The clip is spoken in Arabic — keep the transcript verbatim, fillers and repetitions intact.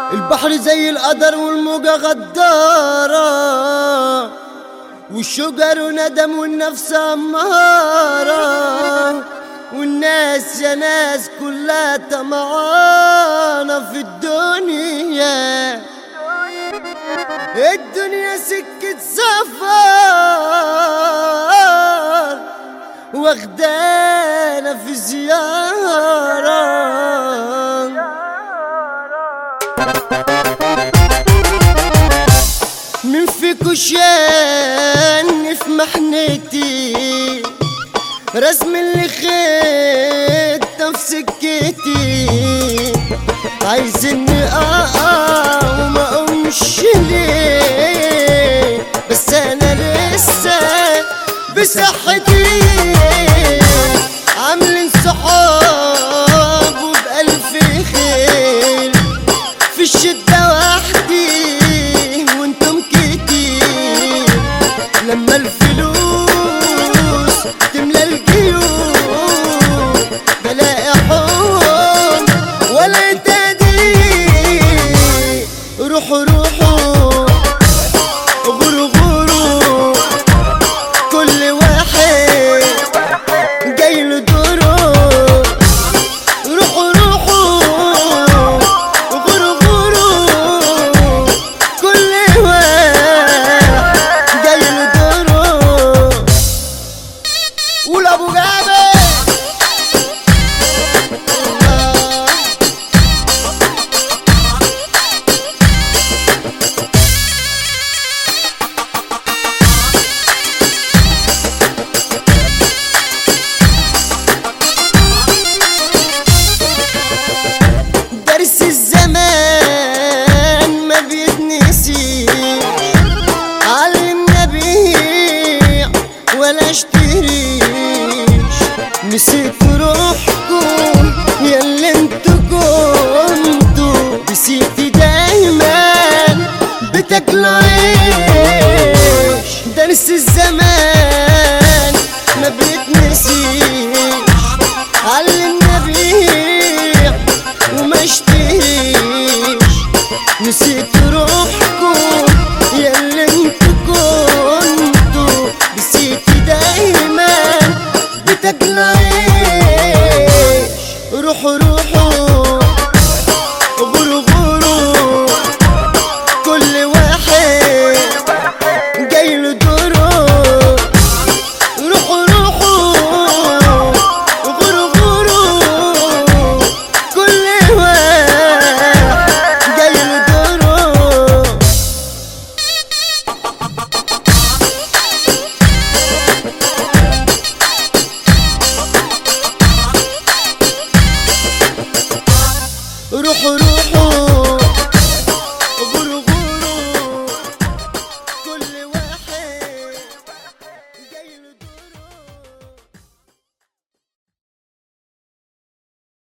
البحر زي القدر والموجة غدارة، والشجر ندم والنفس أمارة، والناس يا ناس كلها طمعانة في الدنيا. الدنيا سكة سفر واخدانا في زيارة. مين فيكو شاني في محنتي، رسم اللي خدته في سكتي، عايز اني اقع وما اقومش ليه، بس انا لسه بصحتي. عاملين صحاب وبألف خير، في الشدة وحدي وانتم كتير، لما الفلوس تملى الجيوب بلاقي حب ولا تقدير. روحوا روحوا غوروا غوروا، كل واحد جاي له دوره. روحوا روحوا غوروا غوروا، كل واحد جاي له دوره. قول ابو جابر. درس الزمان ما بيتنسيش، علمنا بيع ولا اشتريش. نسيتوا روحكم ياللي انتوا كنتوا، نسيتي دايما بتاكلوا عيش. درس الزمان